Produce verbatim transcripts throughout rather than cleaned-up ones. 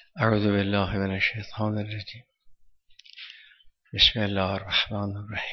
اعوذ بالله من الشیطان الرجیم. بسم الله الرحمن الرحیم.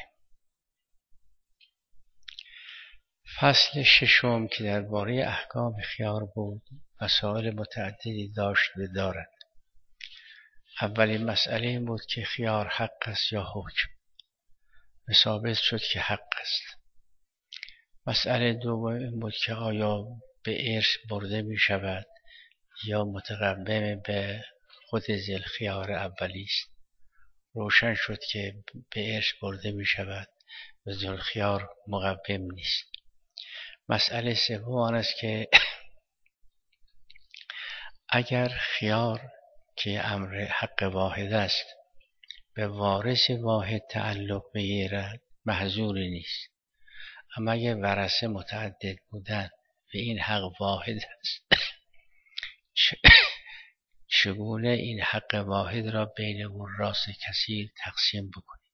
فصل ششم که درباره احکام خیار بود مسائل متعددی داشت و دارد. اولین مسئله این بود که خیار حق است یا حکم، و ثابت شد که حق است. مسئله دوم این بود که آیا به ارث برده می شود یا متقوم به خود ذی الخیار اولی است. روشن شد که به ارث برده می شود و ذی الخیار مقوم نیست. مسئله سوم آن است که اگر خیار که امر حق واحد است به وارث واحد تعلق بگیرد محظوری نیست، اما اگر ورثه متعدد بودن و این حق واحد است چگونه این حق واحد را بین وراث کثیر تقسیم بکنیم؟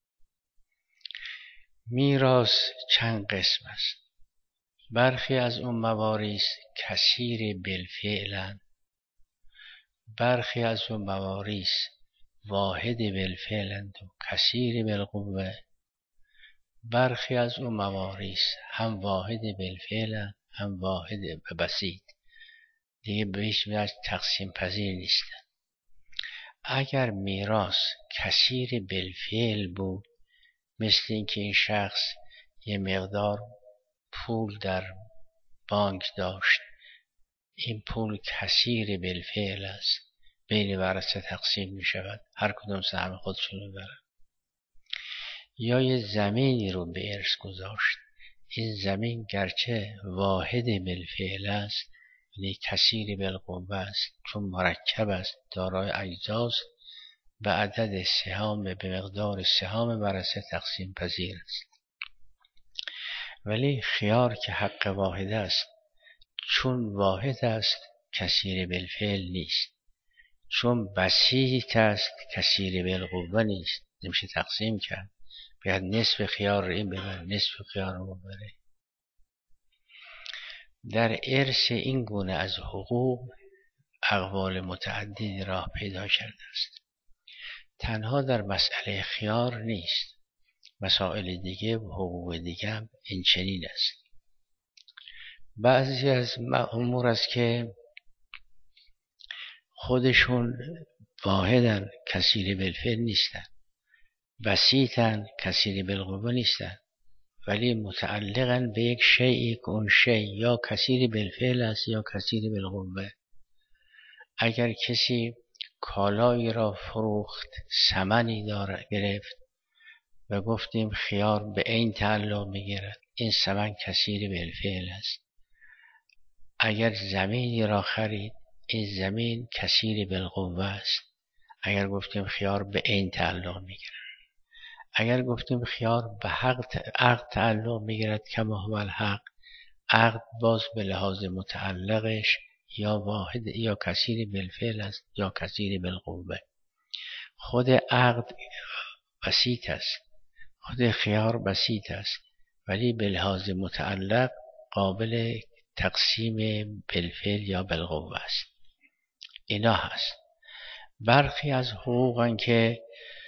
میراث چند قسم است. برخی از اون مواریث کثیر بالفعلند، برخی از اون مواریث واحد بالفعلند و کثیر بالقوه، برخی از اون مواریث هم واحد بالفعلند هم واحد بسیط، دیگه به هیچ وجه تقسیم پذیر نیستن. اگر میراث کثیر بالفعل بود، مثل اینکه این شخص یه مقدار پول در بانک داشت، این پول کثیر بالفعل است، بین ورثه تقسیم می شود، هر کدوم سهم خودشون رو برن. یا یه زمینی رو به ارث گذاشت، این زمین گرچه واحد بالفعل است یعنی کثیر بالقوه است، چون مرکب است دارای اجزاست، به عدد سهام به مقدار سهام ورثه تقسیم پذیر است. ولی خیار که حق واحد است، چون واحد است کثیر بالفعل نیست، چون بسیط است کثیر بالقوه نیست، نمیشه تقسیم کرد. باید نصف خیار رو این ببره، نصف خیار رو ببره. در ارث این گونه از حقوق اقوال متعددی راه پیدا کرده است. تنها در مسئله خیار نیست، مسائل دیگه و حقوق دیگه هم این چنین است. بعضی از امور است که خودشون واحدن کثیر بالفعل نیستن، بسیطن کثیر بالقوه نیستن، ولی متعلقن به یک شیئی که اون شیء یا کثیر بالفعل است یا کثیر بالقوه. اگر کسی کالایی را فروخت، ثمنی داره گرفت و گفتیم خیار به این تعلق میگیرد، این ثمن کثیر بالفعل است. اگر زمینی را خرید، این زمین کثیر بالقوه است، اگر گفتیم خیار به این تعلق میگیرد. اگر گفتیم خیار به حق عقد تعلق میگیرد کما هو الحق، عقد باز به لحاظ متعلقش یا واحد یا کثیر بالفعل است یا کثیر بالقوه. خود عقد بسیط است، خود خیار بسیط است، ولی به لحاظ متعلق قابل تقسیم بالفعل یا بالقوه است. اینا هست. برخی از حقوقن که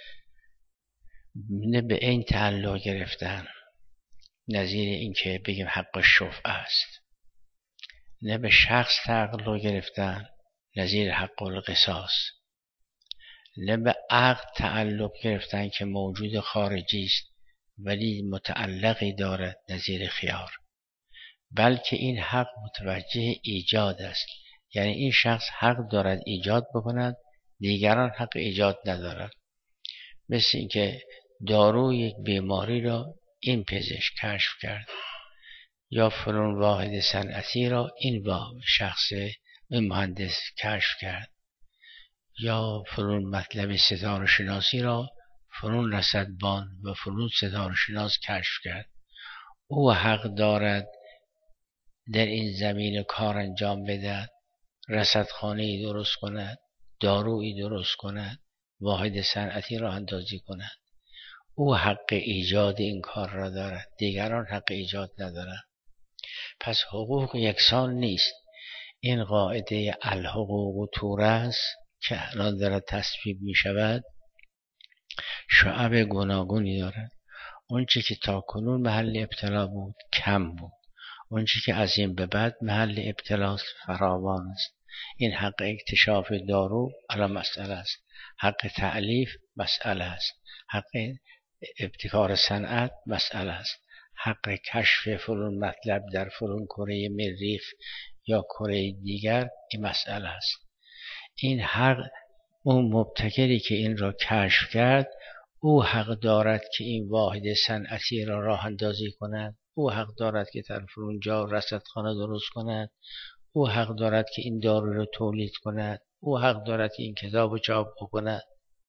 نه به این تعلق گرفتن، نظیر این که بگیم حق شفعه است، نه به شخص تعلق گرفتن، نظیر حق القصاص، نه به عقد تعلق گرفتن که موجود خارجی است ولی متعلقی دارد نظیر خیار، بلکه این حق متوجه ایجاد است، یعنی این شخص حق دارد ایجاد بکند، دیگران حق ایجاد ندارد. مثل این که دارو یک بیماری را این پزشک کشف کرد، یا فلان واحد صنعتی را این شخص این مهندس کشف کرد، یا فلان مطلب ستاره شناسی را فلان رصدبان و فلان ستاره شناس کشف کرد. او حق دارد در این زمین کار انجام بدهد، رصدخانه‌ای درست کند، دارویی درست کند، واحد صنعتی را اندازی کند. او حق ایجاد این کار را دارد، دیگران حق ایجاد ندارند. پس حقوق یکسان نیست. این قاعده الحقوق تورث که الان دارد تصویب می شود شعب گوناگونی دارد. اون چی که تا کنون محل ابتلا بود کم بود، اون چی که از این به بعد محل ابتلاست فراوان است. این حق اکتشاف دارو الان مسئله است، حق تألیف مسئله است، حق ابتکار صنعت مسئله است، حق کشف فلان مطلب در فلان کره مریخ یا کره دیگر این مسئله است. این حق اون مبتکری که این را کشف کرد او حق دارد که این واحد صنعتی را راه اندازی کند، او حق دارد که در فلان جا رصدخانه درست کند، او حق دارد که این دارو را تولید کند، او حق دارد که این کتاب را چاپ بکند.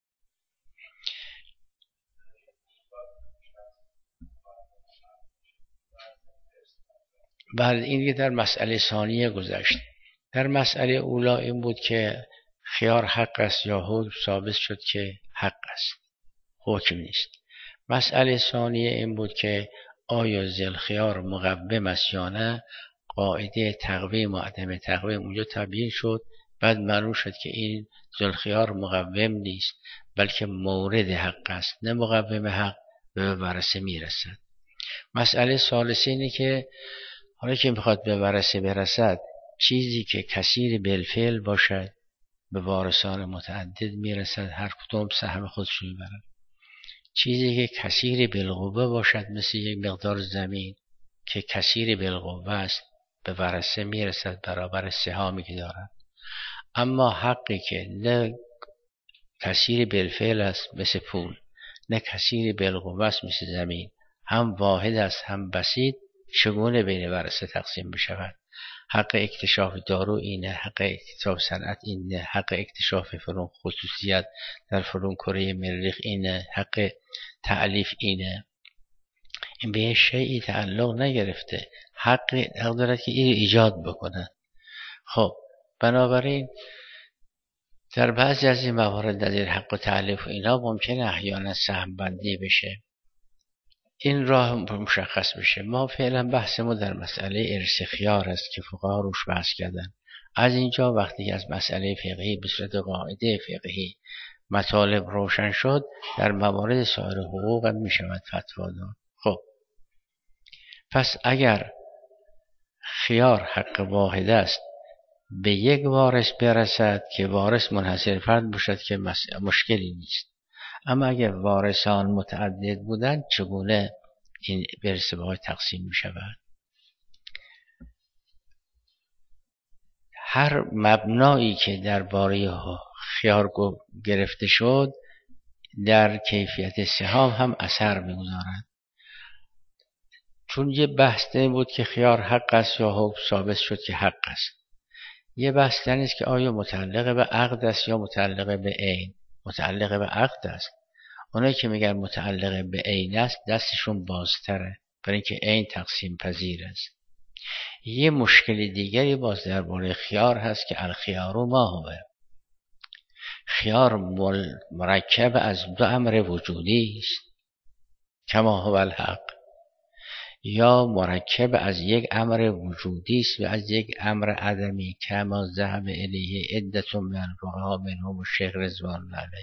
بعد این که در مسئله ثانیه گذشت. در مسئله اولا این بود که خیار حق است یا حکم ثابت شد که حق است، حکم نیست. مسئله ثانیه این بود که آیا ذوالخیار مقوم است یا نه. قاعده تقویم و عدم تقویم اونجا تبیین شد، بعد معلوم شد که این ذوالخیار مقوم نیست بلکه مورد حق است، نه مقوم حق، به ورثه میرسد. مسئله ثالثه اینه که حالا که میخواد به ورثه برسد چیزی که کثیر بالفعل باشد به وارثان متعدد میرسد، هر کدوم سهم خودش میبرد. چیزی که کثیر بالقوه باشد مثل یک مقدار زمین که کثیر بالقوه است به ورثه میرسد برابر سهامی که دارد. اما حقی که نه کثیر بالفعل است مثل پول، نه کثیر بالقوه است مثل زمین، هم واحد است هم بسیط، چگونه بین ورثه تقسیم بشود؟ حق اکتشاف دارو اینه، حق اکتشاف صنعت اینه، حق اکتشاف فلان خصوصیت در فلان کره مریخ اینه، حق تألیف اینه. این به شیئی تعلق نگرفته، حق حق دارد که این ایجاد بکنه. خب بنابراین در بعضی از این موارد در این حق و تألیف و اینا ممکنه احیانا سهم بندی بشه، این راه مشخص بشه. ما فعلا بحثمون در مسئله ارث خیار است که فقها روش بحث کردن. از اینجا وقتی از مسئله فقهی به صورت قاعده فقهی مطالب روشن شد، در موارد سایر حقوق هم می شود فتوا داد. خب پس اگر خیار حق واحد است به یک وارث برسد که وارث منحصر فرد باشد که مشکلی نیست، اما اگر وارثان متعدد بودند چگونه این ورثه به تقسیم می شود؟ هر مبنایی که درباره خیار گرفته شد در کیفیت سهام هم اثر می‌گذارد. چون یه بحث بود که خیار حق است یا حکم ثابت شد که حق است. یه بحث است که آیا متعلق به عقد است یا متعلق به عین. متعلق به عقد است. اونایی که میگن متعلق به عین است دستشون بازتره، برای اینکه عین تقسیم پذیر است. یه مشکل دیگری باز درباره خیار هست که الخیار ما هو. خیار مرکب از دو امر وجودی است کما هو الحق، یا مرکب از یک امر وجودی است و از یک امر عدمی کما ذهب الیه عدة من الفقهاء منهم الشیخ رضوان الله علیه.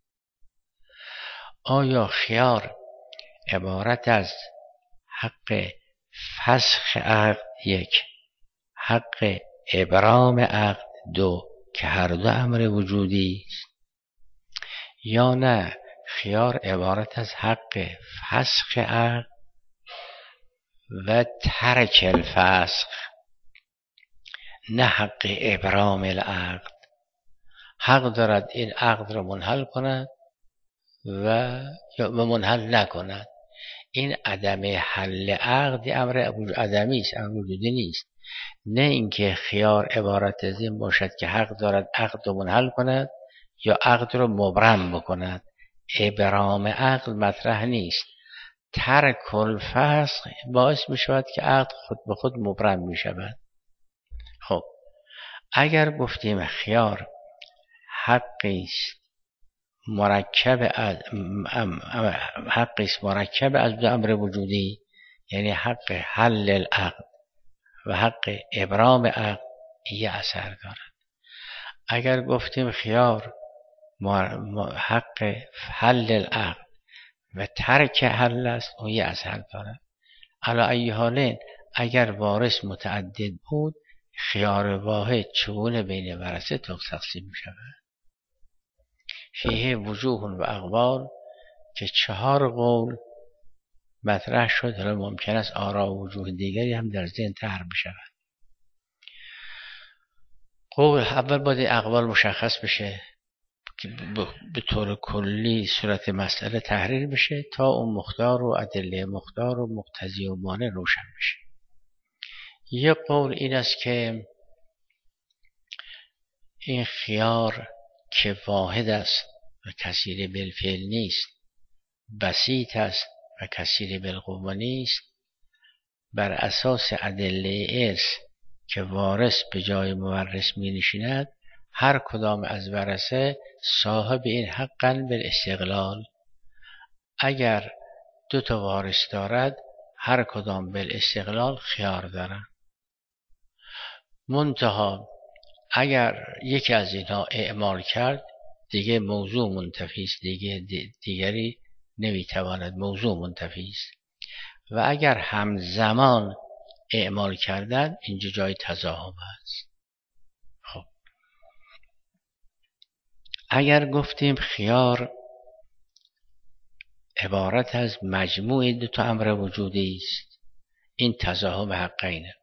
آیا خیار عبارت از حق فسخ عقد یک، حق ابرام عقد دو که هر دو امر وجودی است، یا نه خیار عبارت از حق فسخ عقد و ترک الفسخ نه حق ابرام العقد؟ حق دارد این عقد را منحل کند و یا منحل نکند. این عدم حل عقد امر عدمی است، امر وجودی نیست. نه اینکه خیار عبارت از این باشد که حق دارد عقد را منحل کند یا عقد را مبرم بکند. ابرام عقد مطرح نیست. ترک الفسخ باعث می شود که عقد خود به خود مبرم می شود. خب اگر گفتیم خیار حقی است مرکب از حقی است مرکب از دو امر وجودی، یعنی حق حل العقد و حق ابرام عقد، یه اثر دارد. اگر گفتیم خیار حق حل العقد و ترک حل است، اون یه از حل داره. علی ای حالین اگر وارث متعدد بود، خیار واحد چگونه بین ورثه تقسیم می شود؟ فیه وجوه و اقوال، که چهار قول مطرح شد. حالا ممکن است آرا و وجوه دیگری هم در ذهن طرح بشود. قول اول باید اقوال مشخص بشه که به طور کلی صورت مسئله تحریر بشه تا اون مختار و ادله مختار و مقتضی و مانع روشن بشه. یک قول این است که این خیار که واحد است و کثیر بالفعل نیست، بسیط است و کثیر بالقوه نیست، بر اساس ادله ارث که وارث به جای مورث می نشیند، هر کدام از ورثه صاحب این حقاً بالاستقلال. اگر دو تا وارث دارد، هر کدام بالاستقلال خیار دارند. منتها اگر یکی از اینها اعمال کرد، دیگه موضوع منتفی است، دیگه دیگری نمیتواند، موضوع منتفی است. و اگر همزمان اعمال کردن، اینجا جای تضاهم است. خب اگر گفتیم خیار عبارت از مجموع دو تا امر وجودی است، این تضاهم حقینه.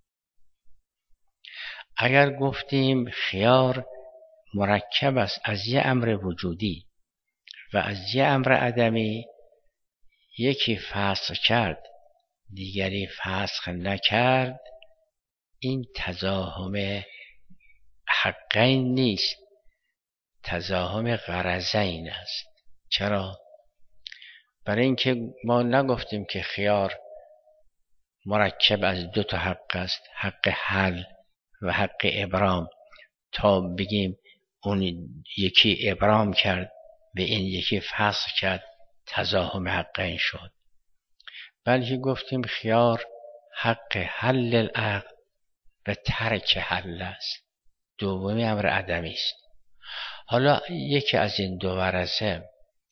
اگر گفتیم خیار مرکب است از یه امر وجودی و از یه امر عدمی، یکی فسخ کرد دیگری فسخ نکرد، این تضاهم حقین نیست، تضاهم غرضین است. چرا؟ برای اینکه ما نگفتیم که خیار مرکب از دو تا حق است، حق حل و حق ابرام، تا بگیم اون یکی ابرام کرد به این یکی فسخ کرد تضاهم حقین شد. بلکه گفتیم خیار حق حل العقد و ترک حل است، دومی امر عدمی است. حالا یکی از این دو ورثه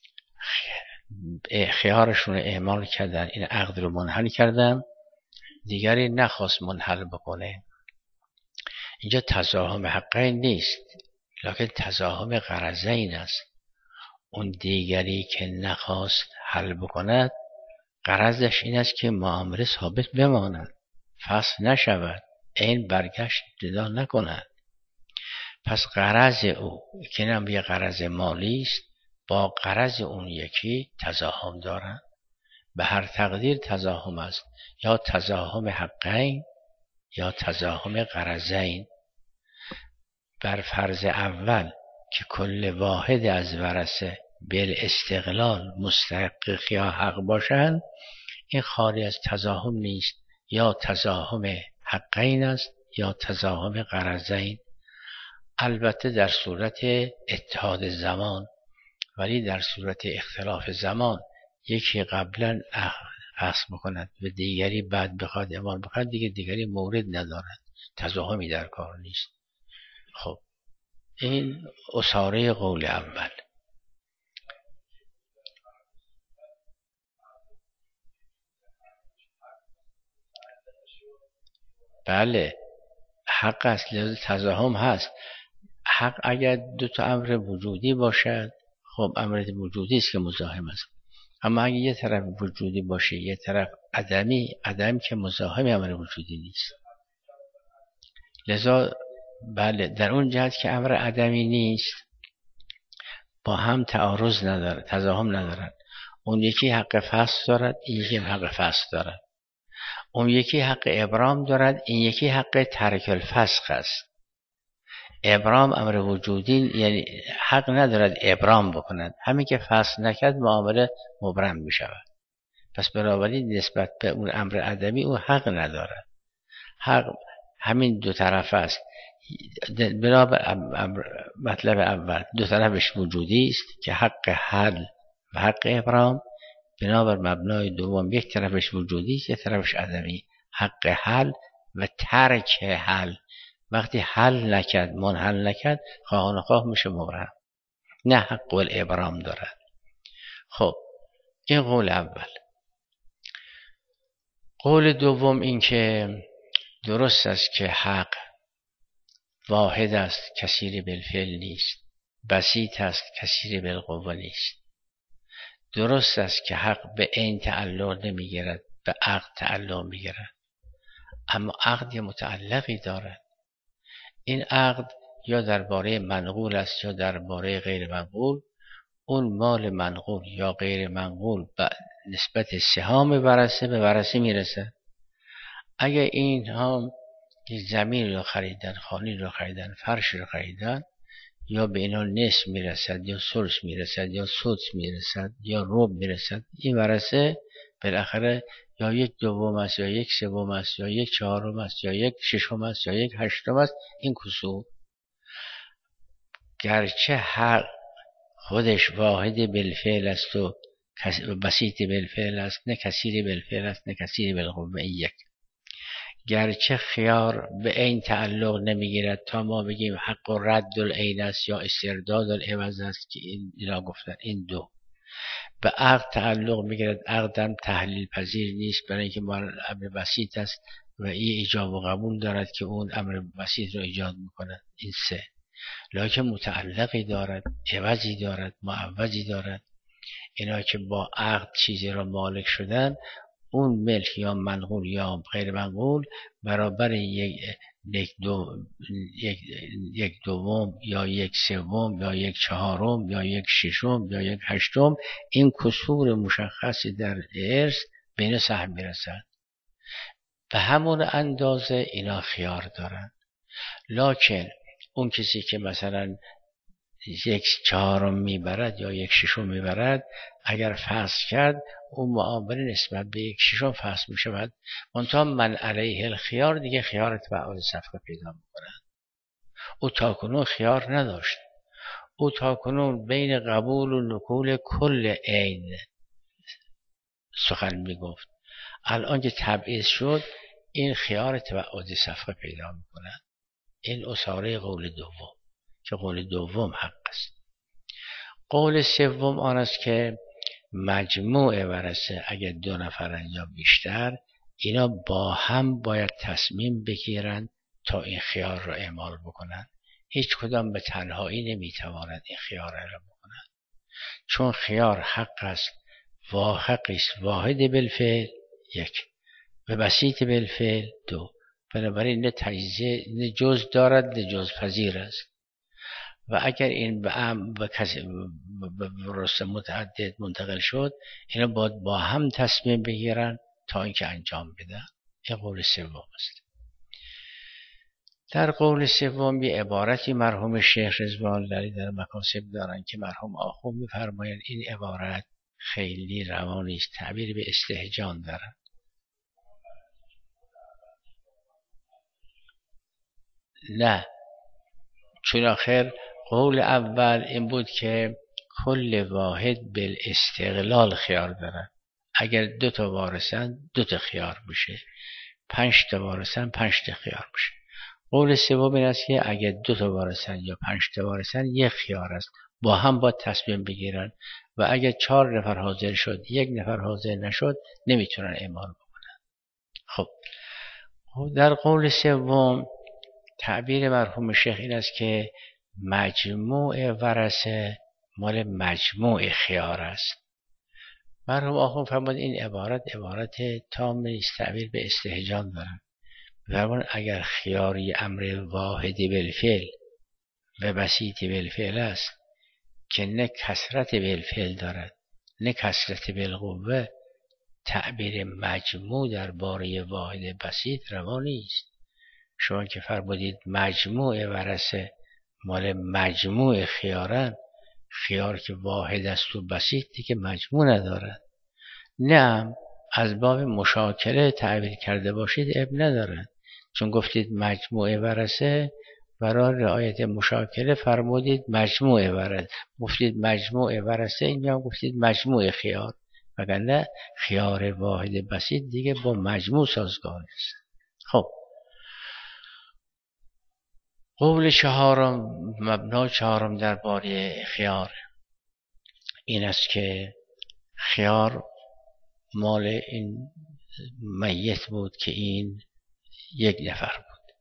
خیارشون رو اعمال کردن، این عقد رو منحل کردن، دیگری نخواست منحل بکنه، اینجا تضاهم حقین نیست، لکن تضاهم غرضین است. اون دیگری که نخواست حل بکند، غرضش این است که معامله ثابت بماند، فسخ نشود، این برگشت جدا نکند. پس غرض او که نم یه غرض مالی است، با غرض اون یکی تضاهم دارند. به هر تقدیر تضاهم است، یا تضاهم حقین یا تضاهم غرضین. بر فرض اول که کل واحد از ورثه بالاستقلال مستحق خیار حق باشند، این خالی از تضاهم نیست، یا تضاهم حقین است یا تضاهم غرضین. البته در صورت اتحاد زمان، ولی در صورت اختلاف زمان یکی قبلا اخذ بکند و دیگری بعد بخواد اعمال بکند، دیگه دیگری مورد ندارد، تضاهمی در کار نیست. خب این اساره قول اول. بله حق است، لذا تضاهم هست. حق اگر دو تا امر وجودی باشد، خب امر وجودی است که مزاحم است. اما اگر یه طرف وجودی باشه یه طرف عدمی، عدم که مزاحم امر وجودی نیست. لذا بله در اون جهت که امر عدمی نیست، با هم تعارض نداره، تضاهم ندارد. اون یکی حق فسخ دارد، این یکی حق فسخ دارد. اون یکی حق ابرام دارد، این یکی حق ترک الفسخ است. ابرام امر وجودی، یعنی حق ندارد ابرام بکند، همین که فسخ نکرد معامله مبرم می شود. پس بنابراین نسبت به اون امر عدمی اون حق ندارد. حق همین دو طرف است. بنابر مطلب اول دو طرفش وجودی است که حق حل و حق ابرام، بنابر مبنای دوم یک طرفش وجودی است یک طرفش عدمی، حق حل و ترک حل وقتی حل نکرد منحل نکرد خواه نخواه میشه مبهم، نه حق الابرام دارد. خب این قول اول. قول دوم این که درست است که حق واحد است کثیر بالفعل نیست، بسیط است کثیر بالقوه نیست. درست است که حق به عین تعلق نمیگیرد، به عقد تعلق میگیرد، اما عقد یه متعلقی دارد. این عقد یا درباره منقول است یا درباره غیر منقول. اون مال منقول یا غیر منقول به نسبت سهام ورثه به ورثه میرسه. اگر این ها زمین رو خریدن، خانه رو خریدن، فرش رو خریدن، یا به اینا نصف میرسد یا ثلث میرسد یا سدس میرسد یا ربع میرسد، این ورثه بالاخره یا یک دوم است یا یک سوم است یا یک چهارم است یا یک ششم است یا یک هشتم است. این کسور گرچه حق خودش واحد بالفعل است و بسیط بالفعل است، نه کثیر بالفعل است نه کثیر بالقوه. یک گرچه خیار به عین تعلق نمیگیرد تا ما بگیم حق و رد العین است یا استرداد العوض است که این اینا گفتن. این دو به عقد تعلق میگیرد، عقدم تحلیل پذیر نیست برای اینکه امر بسیط است و این ایجاب و قبول دارد که اون امر بسیط رو ایجاد میکند. این سه لکن متعلقی دارد، عوضی دارد، معوضی دارد. اینا که با عقد چیزی را مالک شدن، اون ملک یا منقول یا غیر منقول برابر یک یک دو یک یک دوم یا یک سوم یا یک چهارم یا یک ششم یا یک هشتم، این کسور مشخصی در ارث بین سهم میرسد. به همون اندازه اینا خیار دارن. لکن اون کسی که مثلا یک چهارم میبرد یا یک ششم میبرد، اگر فصل کرد اون معامله نسبت به یک ششم فصل میشود. منتها من علیه الخیار دیگه خیار تبعات صفقه پیدا میکنند. او تاکنون خیار نداشت. او تاکنون بین قبول و نقول کل عین سخن میگفت. الان که تبعیض شد این خیار تبعات صفقه پیدا میکنند. این اصاره قول دوم که قول دوم حق است. قول سوم آن است که مجموع ورثه اگر دو نفرن یا بیشتر، اینا با هم باید تصمیم بگیرن تا این خیار را اعمال بکنن. هیچ کدام به تنهایی نمیتوانند این خیار را بکنن، چون خیار حق است و حقی است واحد بالفعل یک و بسیط بالفعل دو. بنابراین نه تجزیه نه جز دارد نه جز پذیر است. و اگر این به ام و کسی به رست متعدد منتقل شد، اینا باید با هم تصمیم بگیرن تا اینکه انجام بدن. این قول سوم است. در قول سوم یه عبارتی مرحوم شیخ رضوان الله در مکاسب دارن که مرحوم آخوند می‌فرمایند این عبارت خیلی روان نیست، تعبیر به استهجان دارن. نه، چون آخر قول اول این بود که کل واحد بالاستقلال خیار دارن. اگر دو تا وارثن دو تا خیار میشه، پنج تا وارثن پنج تا خیار میشه. قول سوم این است که اگر دو تا وارثن یا پنج تا وارثن یک خیار است، با هم با تصمیم بگیرن و اگر چهار نفر حاضر شد یک نفر حاضر نشد نمیتونن اعمال بکنن. خب در قول سوم تعبیر مرحوم شیخ این است که مجموع ورثه مال مجموع خیار است. مرحوم آخوند فرمود این عبارت عبارت تام نیست، تعبیر به استهجان دارن. فرمود اگر خیاری امر واحد بالفعل و بسیط بالفعل است که نه کثرت بالفعل دارد نه کثرت بالقوه، تعبیر مجموع در باره واحد بسیط روا نیست. شما که فرمودید مجموع ورثه مال مجموع خیارن، خیار که واحد است و بسیط دیگه مجموع ندارد. نه از باب مشاکله تعبیر کرده باشید اب ندارد، چون گفتید مجموع ورثه برای رعایت مشاکله فرمودید مجموع ورثه، گفتید مجموع ورثه اینجا گفتید مجموع خیار، وگرنه خیار واحد بسیط دیگه با مجموع سازگار است. خب قول چهارم، مبنا چهارم درباره خیار این است که خیار مال این میت بود که این یک نفر بود،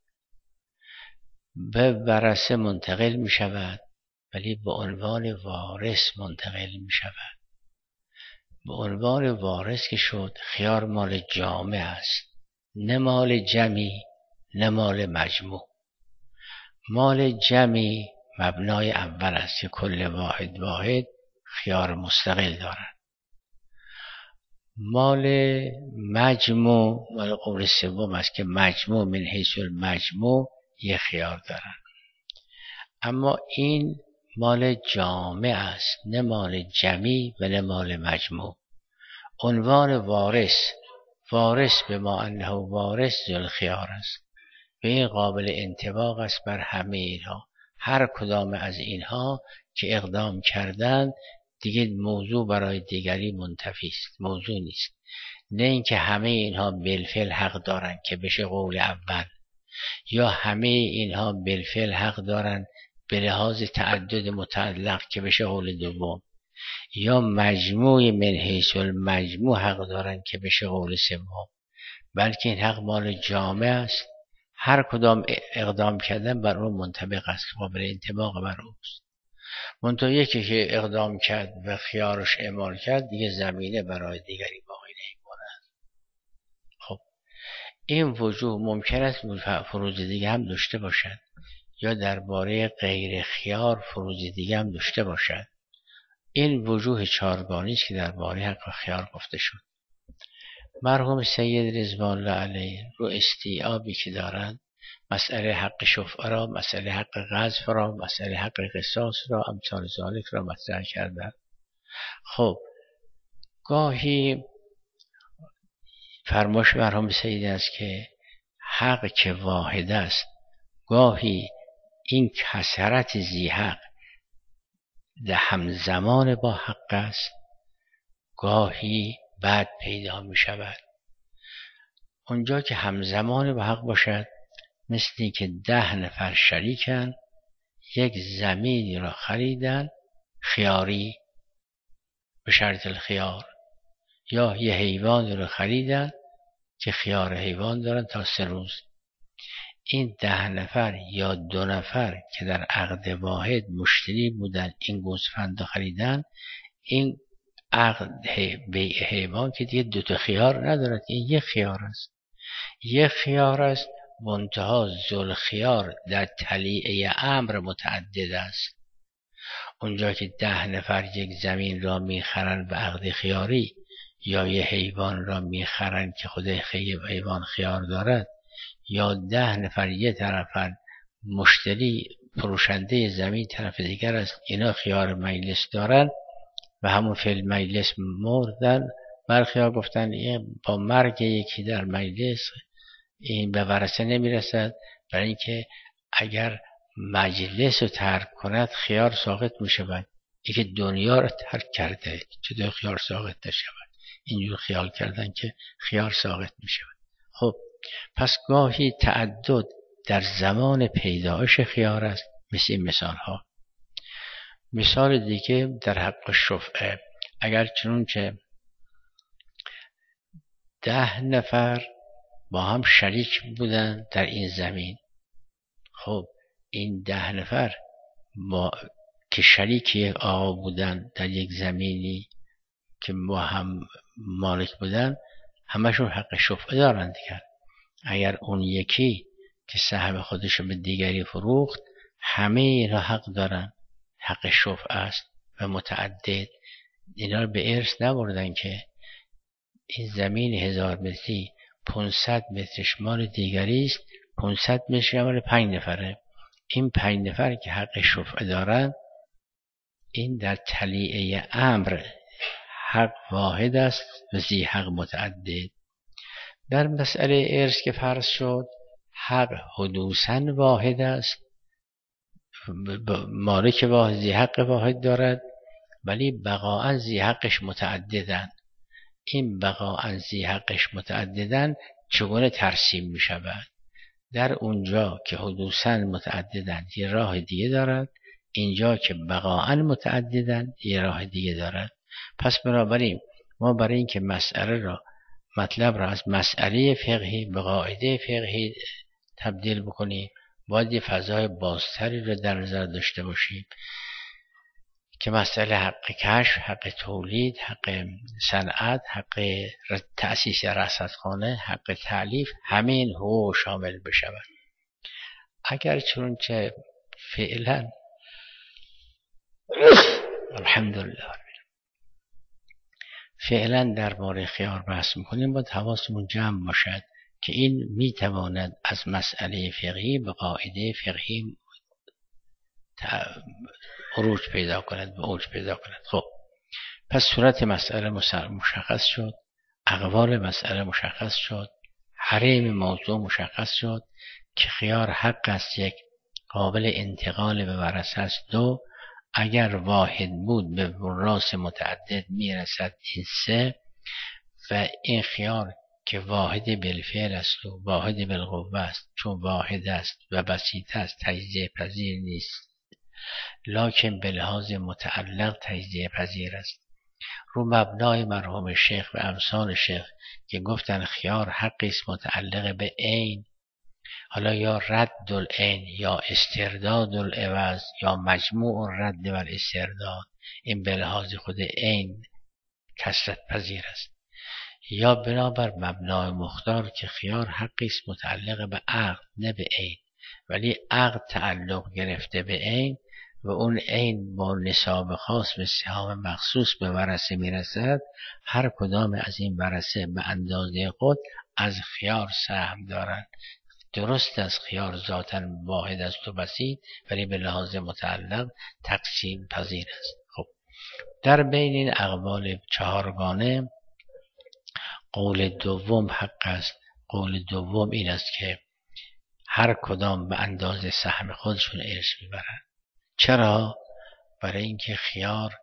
به ورثه منتقل می شود ولی به عنوان وارث منتقل می شود. به عنوان وارث که شد، خیار مال جامع است، نه مال جمعی نه مال مجموع. مال جمعی مبنای اول است که کل واحد واحد خیار مستقل دارد. مال مجموع مال قول سوم است که مجموع من حیث المجموع یک خیار دارد. اما این مال جامع است، نه مال جمعی و نه مال مجموع. عنوان وارث، وارث به ما انه وارث ذل خیار است، به این قابل انطباق است بر همه اینها. هر کدام از اینها که اقدام کردند دیگه موضوع برای دیگری منتفی است، موضوع نیست. نه اینکه همه اینها بالفعل حق دارند که بشه قول اول، یا همه اینها بالفعل حق دارند به لحاظ تعدد متعلق که بشه قول دوم، یا مجموع من حیث المجموع حق دارند که بشه قول سوم، بلکه این حق مال جامع است. هر کدام اقدام کردن بر اون منطبق است، قابل انطباق بر اوست. منتها یکی که اقدام کرد و خیارش اعمال کرد دیگه زمینه برای دیگری باقی نمی‌ماند. خب این وجوه ممکن است فروض دیگه هم داشته باشد، یا درباره غیر خیار فروض دیگه هم داشته باشد. این وجوه چارگانی است که درباره حق خیار گفته شد. مرحوم سید رضوان الله علیه رو استیعابی که دارند، مسئله حق شفعه را، مسئله حق قذف را، مسئله حق قصاص را، امثال ذالک را مطرح کردند. خب گاهی فرمایش مرحوم سید است که حق که واحد است، گاهی این کثرت ذی حق در همزمان با حق است، گاهی بعد پیدا می شود. اونجا که همزمان با حق باشد، مثلی که ده نفر شریکن یک زمینی را خریدن خیاری به شرط الخیار، یا یه حیوان را خریدن که خیار حیوان دارن تا سه روز. این ده نفر یا دو نفر که در عقد واحد مشتری بودن این گوسفند را خریدن، این عقد بیع حیوان که دیگه دو تا خیار ندارد، این یک خیار است. یک خیار است، منتها ذل خیار در طلیعه امر متعدد است. اونجا که ده نفر یک زمین را میخرن به عقد خیاری، یا یه حیوان را میخرن که خود حیوان خیار دارد، یا ده نفر یه طرفن، مشتری فروشنده زمین طرف دیگر است، اینا خیار مجلس دارن و همون فعل مجلس مردن. برخی ها گفتن با مرگ یکی در مجلس این به ورثه نمیرسد، برای اینکه اگر مجلس رو ترک کند خیار ساقط میشود. این که دنیا رو ترک کرده چطور خیار ساقط نشود؟ اینجور خیال کردن که خیار ساقط میشود. خب پس گاهی تعدد در زمان پیدایش خیار است، مثل این مثال ها. مثال دیگه در حق شفعه، اگر چنانچه ده نفر با هم شریک بودن در این زمین، خب این ده نفر با که شریک یک آقا بودن در یک زمینی که با هم مالک بودن، همشون حق شفعه دارند دیگر. اگر اون یکی که سهم خودش به دیگری فروخت، همه اینا حق دارن، حق شفعه است و متعدد. اینا رو به ارث نبردن که این زمین هزار متری پانصد مترش مال دیگری است، پانصد مترش مال پنج نفره. این پنج نفر که حق شفعه دارن، این در طلیعه امر حق واحد است و ذی حق متعدد. در مسئله ارث که فرض شد، حق حدوثاً واحد است، مالک واحد ذی حق واحد دارد، ولی بقاءً ذی حقش متعددن. این بقاءً ذی حقش متعددن چگونه ترسیم می شود؟ در اونجا که حدوثاً متعددند یه راه دیگه دارد، اینجا که بقاعاً متعددند یه راه دیگه دارد. پس بنابراین ما برای اینکه مسئله را مطلب را از مسئله فقهی به قاعده فقهی تبدیل بکنیم، باید یه فضای بازتری را در نظر داشته باشیم که مسئله حق کشف، حق تولید، حق صنعت، حق تأسیس رصدخانه، حق تألیف، همین حقوق شامل بشود. اگر چنانچه فعلا الحمدلله فعلا درباره خیار بحث میکنیم، باید حواسمون جمع باشد که این میتواند از مسئله فقهی به قاعده فقهی عروج پیدا کند به اوج پیدا کند. خب پس صورت مسئله مشخص شد، اقوال مسئله مشخص شد، حریم موضوع مشخص شد که خیار حق است، یک قابل انتقال به ورثه است، دو اگر واحد بود به وراث متعدد میرسد، این سه و این خیار که واحد بالفعل است و واحد بالقوه است، چون واحد است و بسیط است تجزیه پذیر نیست، لکن به لحاظ متعلق تجزیه پذیر است. رو مبنای مرحوم شیخ و امثال شیخ که گفتن خیار حقی است متعلق به عین، حالا یا رد العین یا استرداد العوض یا مجموع رد و استرداد، این به لحاظ خود عین کثرت پذیر است، یا بنابر مبنای مختار که خیار حقی است متعلق به عقد نه به عین، ولی عقد تعلق گرفته به عین و اون عین با نصاب خاص به سهام مخصوص به ورثه میرسد، هر کدام از این ورثه به اندازه خود از خیار سهم دارند. درست از خیار ذاتاً واحد است و بسیط، ولی به لحاظ متعلق تقسیم پذیر است. خب در بین این اقوال چهارگانه قول دوم حق است. قول دوم این است که هر کدام به اندازه سهم خودشون ارث میبرند. چرا؟ برای اینکه خیار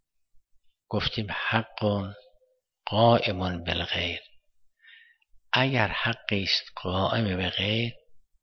گفتیم حق قائم بالغیر، اگر حقی است قائم به غیر،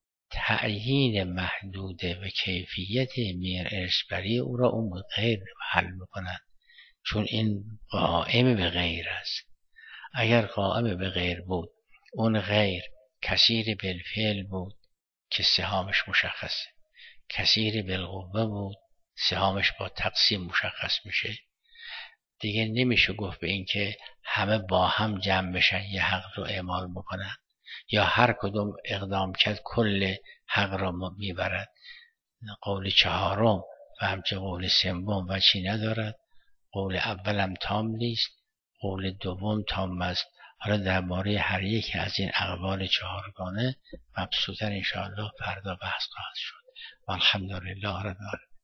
تعیین محدوده و کیفیت میر ارثبری او را اون غیر حل میکند، چون این قائم به غیر است. اگر قائم به غیر بود، اون غیر کثیر بالفعل بود که سهامش مشخصه، کثیر بالقوه بود سهامش با تقسیم مشخص میشه، دیگه نمیشه گفت به این که همه با هم جمع بشن یه حق رو اعمال بکنن، یا هر کدوم اقدام کرد کل حق رو میبرد. قول چهارم و همچه قول سوم وجهی ندارد. قول اولم تام نیست، قول دوم تام است. حالا درباره هر یک از این اقوال چهارگانه مبسوطاً انشاءالله فردا بحث خواهد شد. والحمدلله رب العالمین.